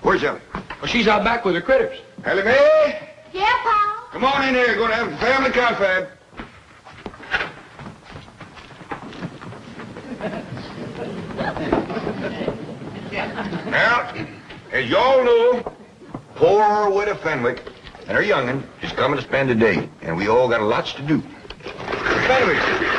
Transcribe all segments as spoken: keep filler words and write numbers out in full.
Where's Ellie? Well, she's out back with her critters. Ellie Mae? Yeah, Pa? Come on in here. Going to have a family confab. Now, as you all know, poor widow Fenwick and her young'un is coming to spend the day, and we all got lots to do. Fenwick.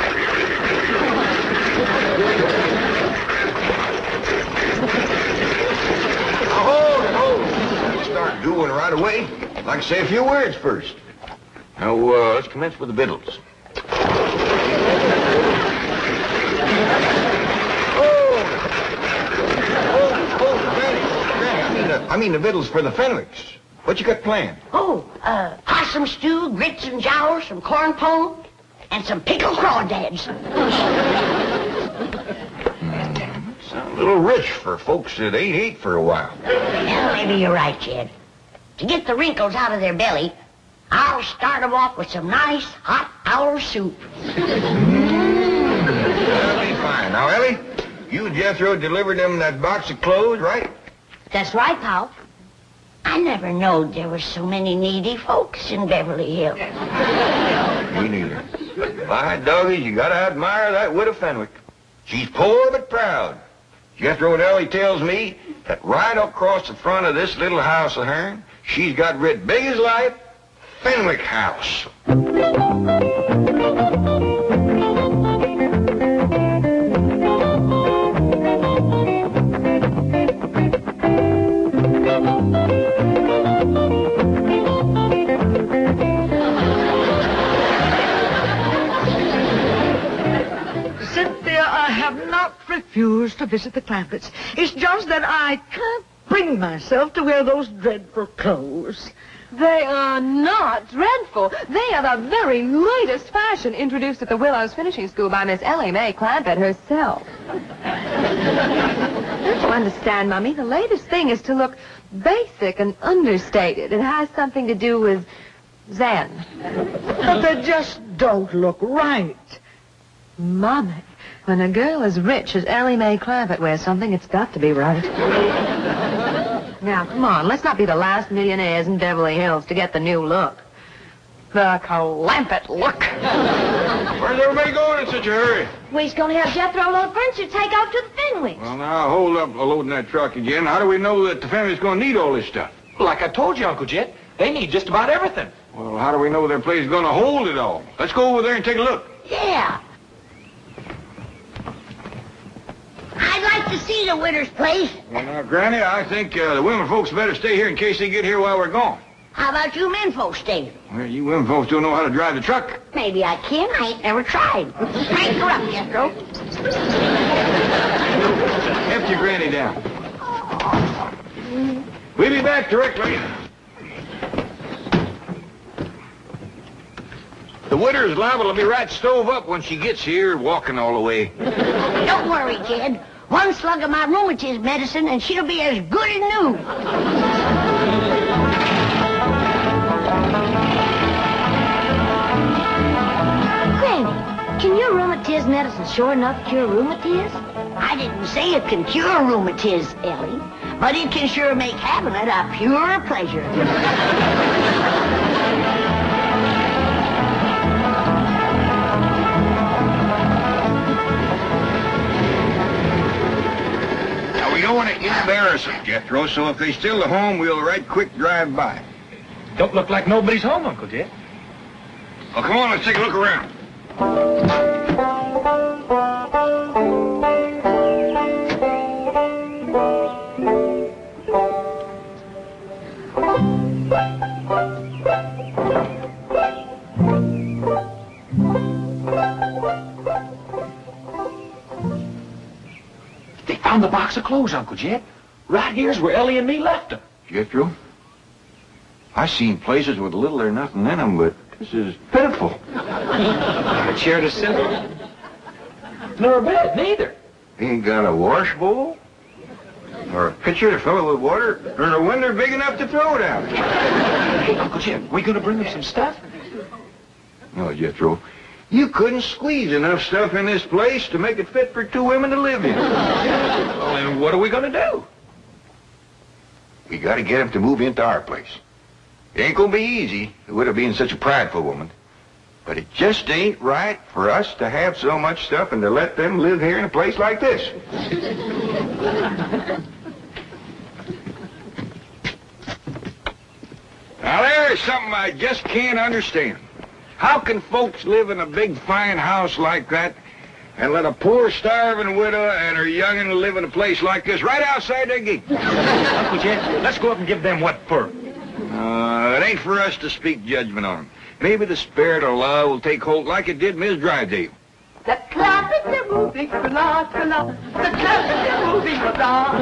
Now, hold it, hold it. Let's start doing right away. I'd like to say a few words first. Now, uh, let's commence with the victuals. I mean the victuals for the Fenwicks. What you got planned? Oh, uh, possum stew, grits and jowers, some corn pone, and some pickled crawdads. Mm, sound a little rich for folks that ain't ate for a while. Well, maybe you're right, Jed. To get the wrinkles out of their belly, I'll start them off with some nice hot owl soup. Mm. That'll be fine. Now, Ellie, you and Jethro delivered them that box of clothes, right? That's right, Pop. I never knowed there were so many needy folks in Beverly Hills. Me neither. By doggies, you gotta admire that widow Fenwick. She's poor but proud. Jethro and Ellie tells me that right across the front of this little house of hern, she's got writ big as life, Fenwick House. Refuse to visit the Clampetts. It's just that I can't bring myself to wear those dreadful clothes. They are not dreadful. They are the very latest fashion introduced at the Willows Finishing School by Miss Ellie Mae Clampett herself. Don't you understand, Mummy? The latest thing is to look basic and understated. It has something to do with Zen. But they just don't look right. Mummy, when a girl as rich as Ellie Mae Clampett wears something, it's got to be right. Now, come on, let's not be the last millionaires in Beverly Hills to get the new look. The Clampett look. Where's everybody going in such a hurry? We's going to have Jethro load furniture to take off to the Fenwicks. Well, now, hold up loading that truck again. How do we know that the family's going to need all this stuff? Like I told you, Uncle Jet, they need just about everything. Well, how do we know their place is going to hold it all? Let's go over there and take a look. Yeah. I'd like to see the widow's place. Well, now, Granny, I think uh, the women folks better stay here in case they get here while we're gone. How about you men folks staying? Well, you women folks don't know how to drive the truck. Maybe I can. I ain't never tried. Crank her up, Jethro. Lift your Granny down. We'll be back directly. The widow's liable to be right stove up when she gets here, walking all the way. Don't worry, kid. One slug of my rheumatism medicine, and she'll be as good as new. Granny, can your rheumatism medicine sure enough cure rheumatism? I didn't say it can cure rheumatism, Ellie, but it can sure make having it a pure pleasure. We don't want to embarrass them, Jethro, so if they still at home, we'll right quick drive by. Don't look like nobody's home, Uncle Jet. Well, come on, let's take a look around. They found the box of clothes, Uncle Jet. Right here's where Ellie and me left them. Jethro, I seen places with little or nothing in them, but this is pitiful. A chair to sit in? Nor a bed, neither. Ain't got a wash bowl? Or a pitcher to fill it with water? Or a window big enough to throw it out? Hey, Uncle Jet, we gonna bring them some stuff? No, Jethro. You couldn't squeeze enough stuff in this place to make it fit for two women to live in. Well, then what are we gonna do? We got to get him to move into our place. It ain't gonna be easy, the widow being such a prideful woman. But it just ain't right for us to have so much stuff and to let them live here in a place like this. Now, there is something I just can't understand. How can folks live in a big, fine house like that and let a poor, starving widow and her young'un live in a place like this right outside their gate? Uncle Jed, let's go up and give them what for. Uh, it ain't for us to speak judgment on them. Maybe the spirit of love will take hold like it did Miss Drydale. The clappets are moving, la, la, la. The clappets are moving, la, la,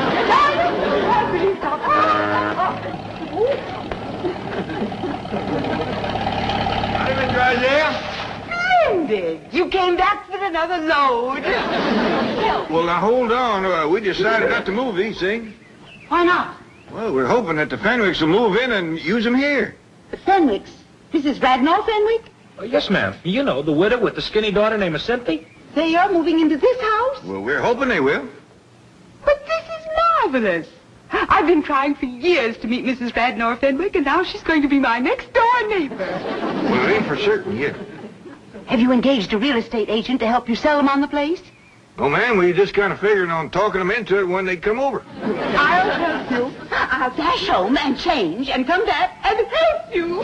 Hi, Miss Drydale. Splendid. You came back with another load. Well, now, hold on. Uh, we decided not to move these things. Why not? Well, we're hoping that the Fenwicks will move in and use them here. The Fenwicks? Missus Radnor Fenwick? Oh, yes, ma'am. You know, the widow with the skinny daughter named Cynthia. They are moving into this house? Well, we're hoping they will. But this is marvelous. I've been trying for years to meet Missus Radnor Fenwick, and now she's going to be my next-door neighbor. Well, it ain't for certain yet. Have you engaged a real estate agent to help you sell them on the place? Oh, ma'am, we just kind of figured on talking them into it when they come over. I'll help you. I'll dash home and change and come back and help you.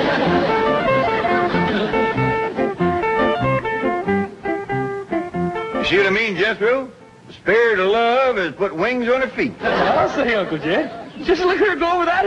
You see what I mean, Jethro? The spirit of love has put wings on her feet. I'll say, Uncle Jed. Just look at her go over that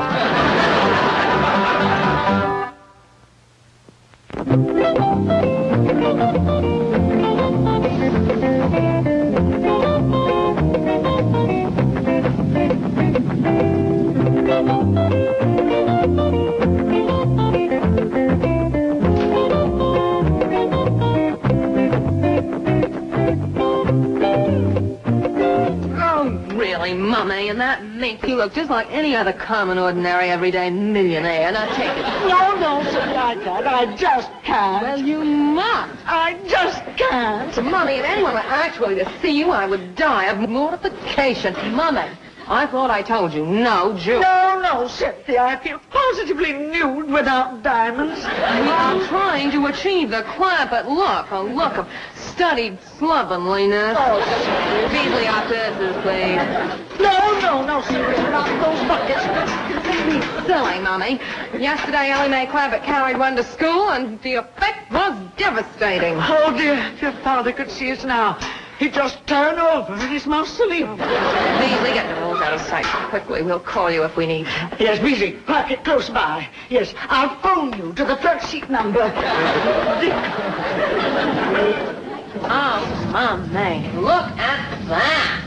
Mummy, and that makes you look just like any other common, ordinary, everyday millionaire. Now take it. No, no, Cynthia, I can't. I just can't. Well, you must. I just can't. Mummy, if anyone were actually to see you, I would die of mortification. Mummy, I thought I told you, no jewelry. No, no, Cynthia, I feel positively nude without diamonds. I'm trying to achieve the Clampett look, a look of studied slovenliness. Oh, Cynthia. Beasley, our purses, please. No, no, no, Cynthia, not those buckets. Be silly, Mummy. Yesterday, Ellie Mae Clampett carried one to school, and the effect was devastating. Oh, dear, if your father could see us now, he'd just turn over in his mausoleum. Beasley, get the rules out of sight quickly. We'll call you if we need you. Yes, Beasley, park it close by. Yes, I'll phone you to the front seat number. Oh, Mummy, look at that.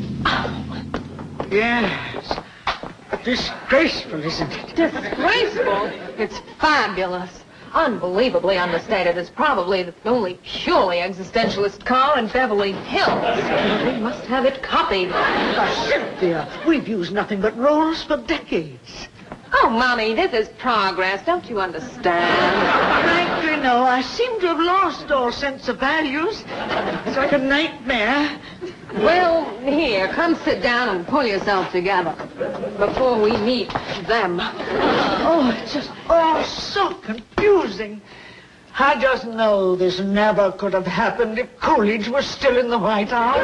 Yes. Disgraceful, isn't it? Disgraceful? It's fabulous. Unbelievably understated. It's probably the only purely existentialist car in Beverly Hills. They must have it copied. Oh, Cynthia, we've used nothing but rolls for decades. Oh, Mommy, this is progress. Don't you understand? Frankly, no. I seem to have lost all sense of values. It's like a nightmare. Well, here, come sit down and pull yourself together before we meet them. Oh, it's just all so confusing. I just know this never could have happened if Coolidge was still in the White House.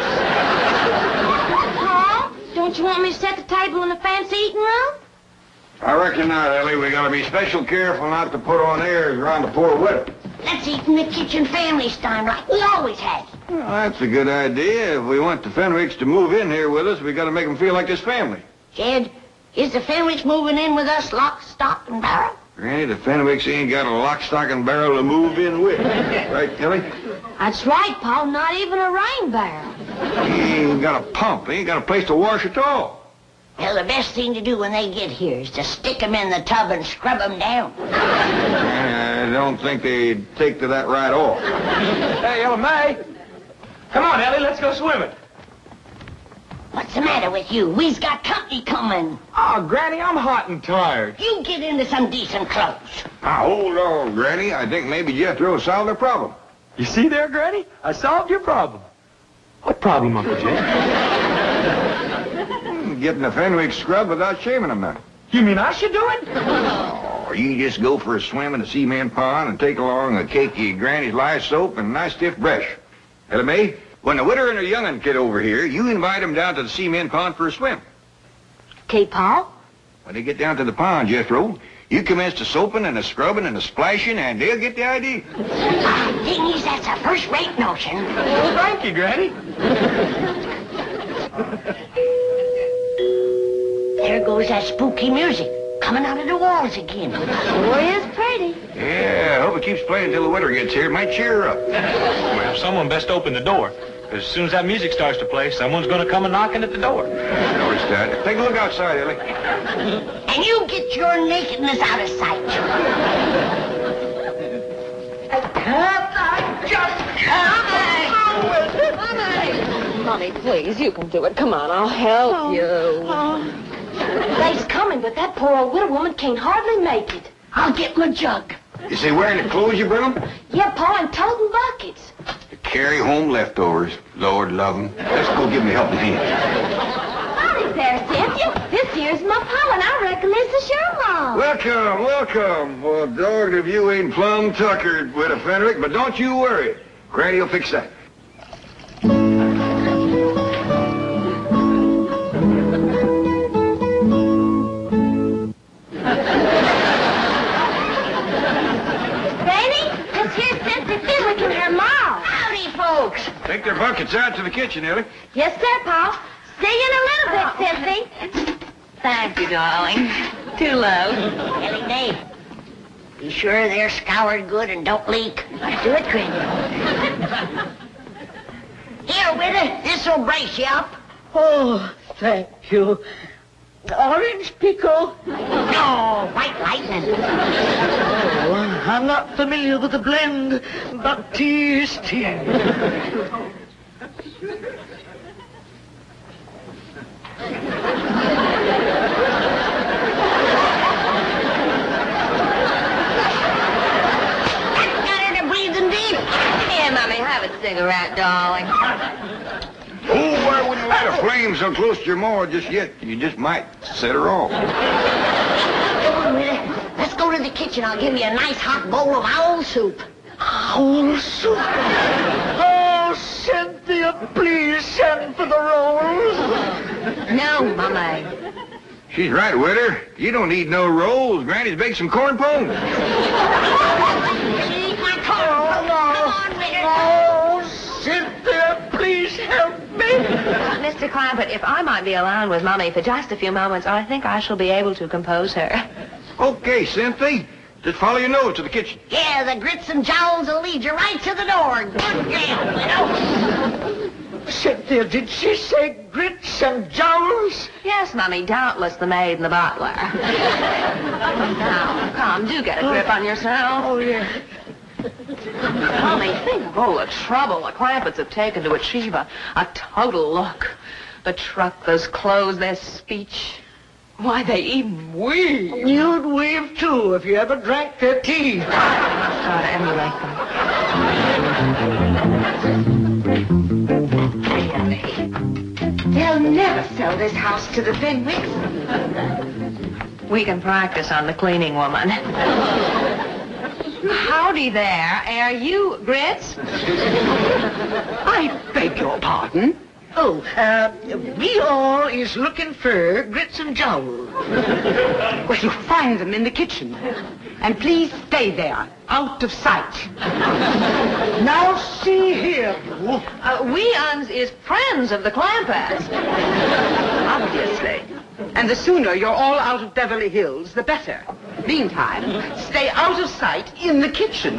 Paul, don't you want me to set the table in the fancy eating room? I reckon not, Ellie. We gotta be special careful not to put on airs around the poor widow. Let's eat in the kitchen family style like we always have. Well, that's a good idea. If we want the Fenwicks to move in here with us, we gotta make them feel like this family. Jed, is the Fenwicks moving in with us lock, stock, and barrel? Granny, the Fenwicks ain't got a lock, stock, and barrel to move in with. Right, Kelly? That's right, Paul. Not even a rain barrel. He ain't got a pump. He ain't got a place to wash at all. Well, the best thing to do when they get here is to stick them in the tub and scrub them down. I don't think they'd take to that right off. Hey, Ellie Mae. Come on, Ellie, let's go swimming. What's the matter with you? We've got company coming. Oh, Granny, I'm hot and tired. You get into some decent clothes. Now, hold on, Granny. I think maybe Jethro solved their problem. You see there, Granny? I solved your problem. What problem, Uncle Jed? them getting a Fenwick scrub without shaving them none. You mean I should do it? Oh, you just go for a swim in the cement pond and take along a cakey Granny's lye soap and a nice stiff brush. Ellie Mae, when the widow and her young'un get over here, you invite them down to the cement pond for a swim. Okay, Pa? When they get down to the pond, Jethro, you commence the soaping and the scrubbing and the splashing, and they'll get the idea. Ah, dingies, that's a first-rate notion. Well, thank you, Granny. There goes that spooky music, coming out of the walls again. Sure is pretty. Yeah, I hope it keeps playing until the widow gets here. It might cheer her up. Well, someone best open the door. Because as soon as that music starts to play, someone's going to come a knocking at the door. Notice that. Take a look outside, Ellie. And you get your nakedness out of sight. Mommy, please, you can do it. Come on, I'll help you. They's coming, but that poor old widow woman can't hardly make it. I'll get my jug. Is they wearing the clothes you bring them? Yeah, Pa, and toting buckets. To carry home leftovers. Lord love 'em. Let's go give 'em a helping hand. Howdy there, Cynthia. This here's my Pa, and I reckon this is your mom. Welcome, welcome. Well, dogged if you ain't plumb tuckered with a Fenwick, but don't you worry. Granny will fix that. Take their buckets out to the kitchen, Ellie. Yes, sir, Pa. See you in a little bit, Cynthia. Thank you, darling. Too low. Ellie Mae, be sure they're scoured good and don't leak. Do it, Granny. Here, widow, this'll brace you up. Oh, thank you. Orange pickle? No, white lightning. Oh, I'm not familiar with the blend, but tea is tea. Got her to breathing deep. Here, Mommy, have a cigarette, darling. Oh, I wouldn't light a flame so close to your maw just yet. You just might set her off. Come on, widow. Let's go to the kitchen. I'll give you a nice hot bowl of owl soup. Owl soup? Oh, Cynthia, please send for the rolls. No, Mommy. She's right, widow. You don't need no rolls. Granny's baked some corn pone. She eat my corn. Come on, widow. Oh, Cynthia, please help me. Mister Clampett, if I might be alone with Mommy for just a few moments, I think I shall be able to compose her. Okay, Cynthia. Just follow your nose to the kitchen. Yeah, the grits and jowls will lead you right to the door. Good girl, widow. Cynthia, did she say grits and jowls? Yes, Mommy, doubtless the maid and the butler. Now, come, do get a grip on yourself. Oh, yeah. Mommy, think of all the trouble the Clampetts have taken to achieve a, a total look. The truck, those clothes, their speech. Why, they even weave. You'd weave, too, if you ever drank their tea. I must try to emulate them. They'll never sell this house to the Fenwicks. We can practice on the cleaning woman. Howdy there. Are you Grits? I beg your pardon. Oh, uh, we all is looking for grits and jowls. Well, you'll find them in the kitchen. And please stay there, out of sight. Now see here, you. Uh, we uns is friends of the Clampetts. Obviously. And the sooner you're all out of Beverly Hills, the better. Meantime, stay out of sight in the kitchen.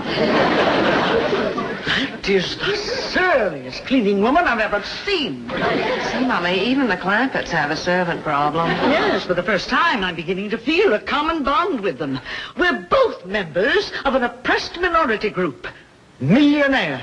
That is the surliest cleaning woman I've ever seen. See, Mommy, even the Clampetts have a servant problem. Yes, for the first time, I'm beginning to feel a common bond with them. We're both members of an oppressed minority group. Millionaires.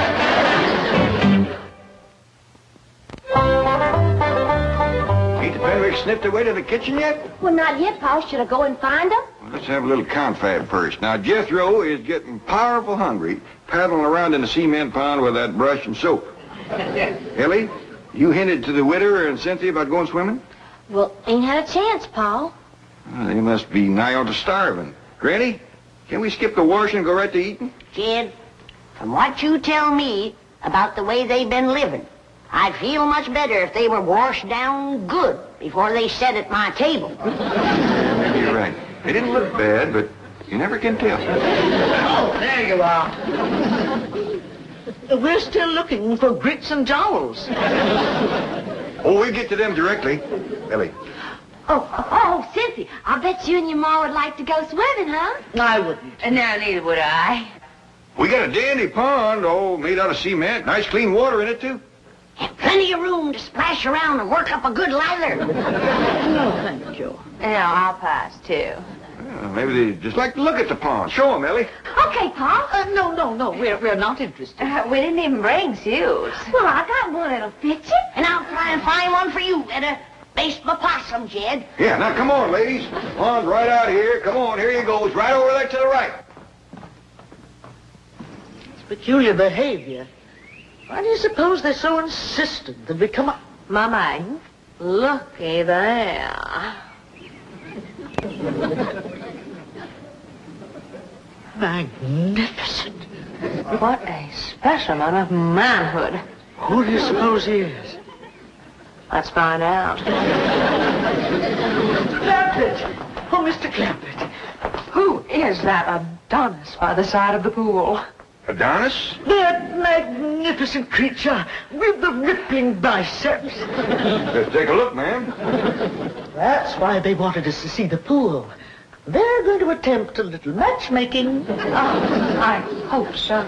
Ain't the Fenwick sniffed their way to the kitchen yet? Well, not yet, Pa. Should I go and find them? Well, let's have a little confab first. Now, Jethro is getting powerful hungry, paddling around in the cement pond with that brush and soap. Ellie, you hinted to the widow and Cynthia about going swimming? Well, ain't had a chance, Pa. Well, they must be nigh on to starving. Granny, can we skip the washing and go right to eating? Jed, from what you tell me about the way they've been living, I'd feel much better if they were washed down good before they sat at my table. Maybe you're right. They didn't look bad, but you never can tell. Oh, there you are. We're still looking for grits and jowls. Oh, we'll get to them directly. Ellie. Oh, oh, Cynthia, I bet you and your ma would like to go swimming, huh? I wouldn't. And now neither would I. We got a dandy pond, all made out of cement. Nice clean water in it, too. And plenty of room to splash around and work up a good lather. No, thank you. No, I'll pass, too. Well, maybe they just like to look at the pond. Show them, Ellie. Okay, Pa. Uh, no, no, no, we're, we're not interested. Uh, we didn't even bring shoes. Well, I got one that'll fit you. And I'll try and find one for you at a baseball possum, Jed. Yeah, now come on, ladies. Pond's right out here. Come on, here you go. It's right over there to the right. It's peculiar behavior. Why do you suppose they're so insistent that we come up? Mama, looky there. Magnificent. What a specimen of manhood. Who do you suppose he is? Let's find out. Clampett! Oh, Mister Clampett. Who is that Adonis by the side of the pool? Adonis? That magnificent creature with the rippling biceps. Let's take a look, ma'am. That's why they wanted us to see the pool. They're going to attempt a little matchmaking. Oh, I hope so.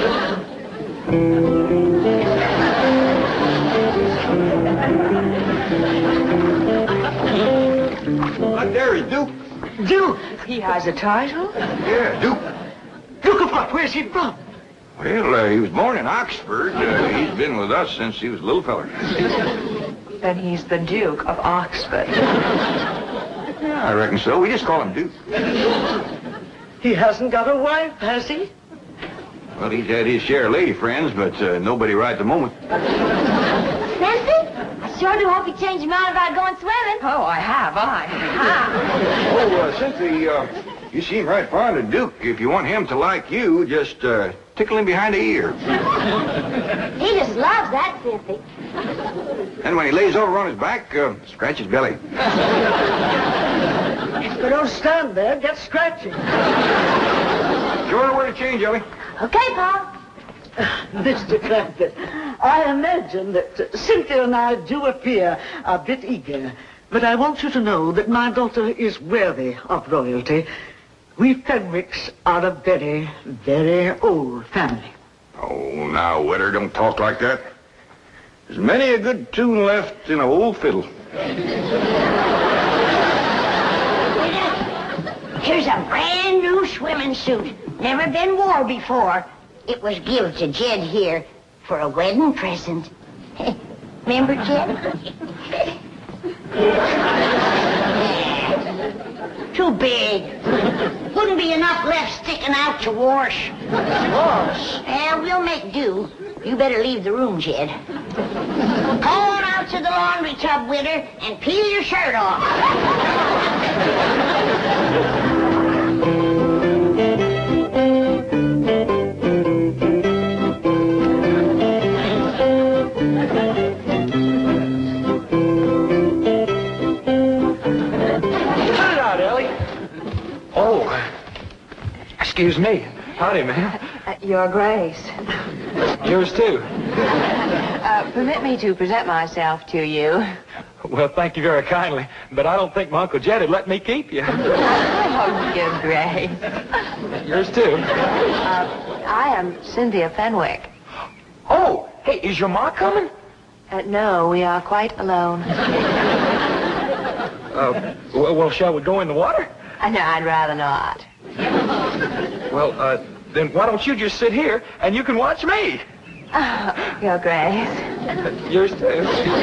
Right there is Duke. Duke! He has a title? Yeah, Duke. Duke of what? Where's he from? Well, uh, he was born in Oxford. Uh, he's been with us since he was a little feller. Then he's the Duke of Oxford. Yeah, I reckon so. We just call him Duke. He hasn't got a wife, has he? Well, he's had his share of lady friends, but uh, nobody right at the moment. Cynthia, I sure do hope you change your mind about going swimming. Oh, I have, I have. Oh, uh, Cynthia, uh, you seem right fond of Duke. If you want him to like you, just uh, tickle him behind the ear. He just loves that, Cynthia. And when he lays over on his back, uh, scratch his belly. But don't stand there. Get scratching. Sure, where to change, Ellie? Okay, Pa. Mister Clampett, I imagine that uh, Cynthia and I do appear a bit eager. But I want you to know that my daughter is worthy of royalty. We Fenwicks are a very, very old family. Oh, now, Widder, don't talk like that. There's many a good tune left in an old fiddle. Here's a brand new swimming suit. Never been wore before. It was given to Jed here for a wedding present. Remember, Jed? Too big. Wouldn't be enough left sticking out to wash. Wash? Yeah, we'll make do. You better leave the room, Jed. Go on out to the laundry tub, Widder, and peel your shirt off. Excuse me. Howdy, ma'am. Uh, Your Grace. Yours, too. Uh, permit me to present myself to you. Well, thank you very kindly, but I don't think my Uncle Jed would let me keep you. Oh, Your Grace. Yours, too. Uh, I am Cynthia Fenwick. Oh, hey, is your ma coming? Uh, no, we are quite alone. Uh, well, well, shall we go in the water? Uh, no, I'd rather not. Well, uh, then why don't you just sit here and you can watch me? Oh, Your Grace. Yours, too.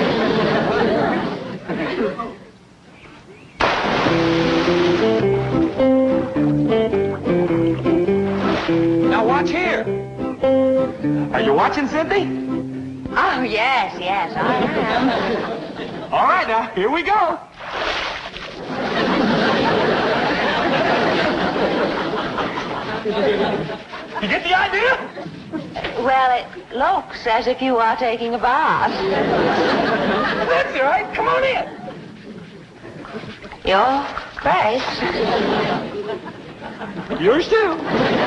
Now watch here. Are you watching, Cynthia? Oh, yes, yes, I am. All right, now, here we go. You get the idea? Well, it looks as if you are taking a bath. That's all right. Come on in. Your Grace. Yours too.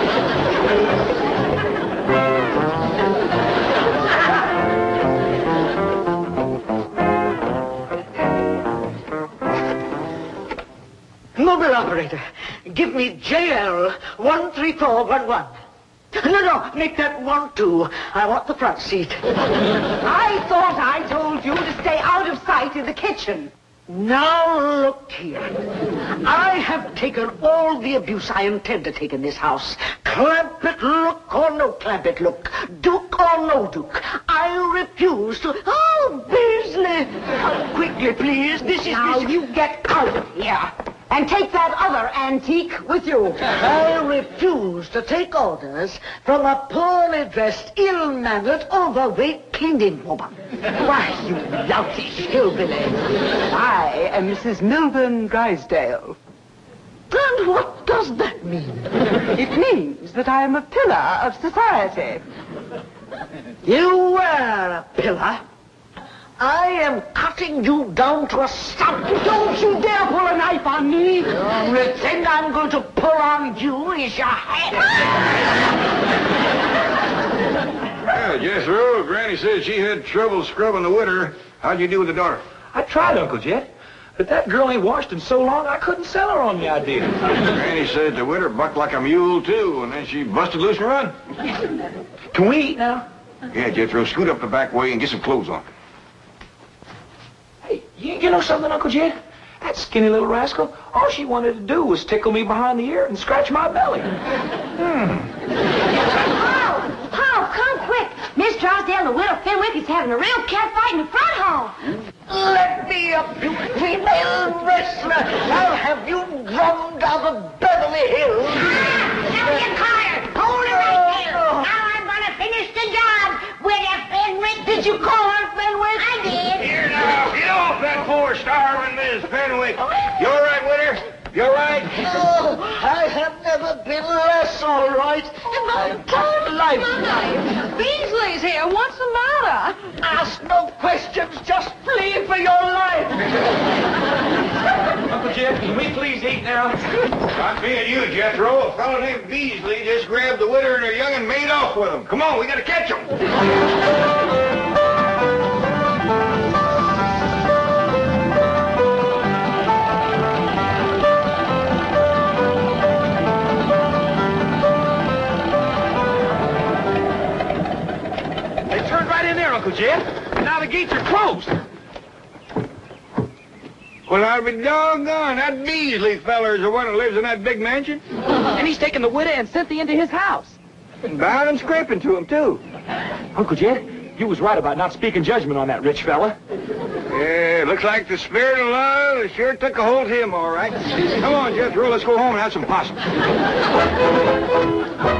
Mobile operator, give me J L one three four one one. No, no, make that one two. I want the front seat. I thought I told you to stay out of sight in the kitchen. Now look here. I have taken all the abuse I intend to take in this house. Clamp it look or no clamp it look. Duke or no Duke. I refuse to... Oh, Beasley! Oh, quickly, please. This is... Now this... you get out of here. And take that other antique with you. I refuse to take orders from a poorly dressed, ill-mannered, overweight cleaning woman. Why, you loutish hillbilly. I am Missus Milburn Drysdale. And what does that mean? It means that I am a pillar of society. You were a pillar. I am cutting you down to a stump. Don't you dare pull a knife on me. The only thing I'm going to pull on you is your head. Well, Jethro, Granny said she had trouble scrubbing the witter. How'd you do with the daughter? I tried, Uncle Jet. But that girl ain't washed in so long, I couldn't sell her on the idea. Granny said the witter bucked like a mule, too, and then she busted loose and run. Can we eat now? Yeah, Jethro, scoot up the back way and get some clothes on. Hey, you, you know something, Uncle Jed? That skinny little rascal, all she wanted to do was tickle me behind the ear and scratch my belly. Hmm. Paul! Paul, come quick! Miss Drysdale and the widow Fenwick is having a real cat fight in the front hall. Let me up, you female wrestler. I'll have you drummed out of Beverly Hills. Ah, Elliot Carter, hold it right there. Now I'm going to finish the job. Widow Fenwick, did you call her Fenwick? I did. Here now, get off that poor starving Miss Fenwick. You all right, witter? You all right? Oh, I have never been less all right in my entire life. Beasley's here. What's the matter? Ask no questions, just flee for your life. Uncle Jed, can we please eat now? Not being you, Jethro. A fellow named Beasley just grabbed the witter and her young and made off with them. Come on, we gotta catch them. They turned right in there, Uncle Jed. And now the gates are closed. Well, I'll be doggone. That Beasley feller's the one who lives in that big mansion. And he's taken the widow and Cynthia into his house. And bound and scraping to him, too. Uncle Jed, you was right about not speaking judgment on that rich fella. Yeah, looks like the spirit of love sure took a hold of him, all right. Come on, Jethro, let's go home and have some possum.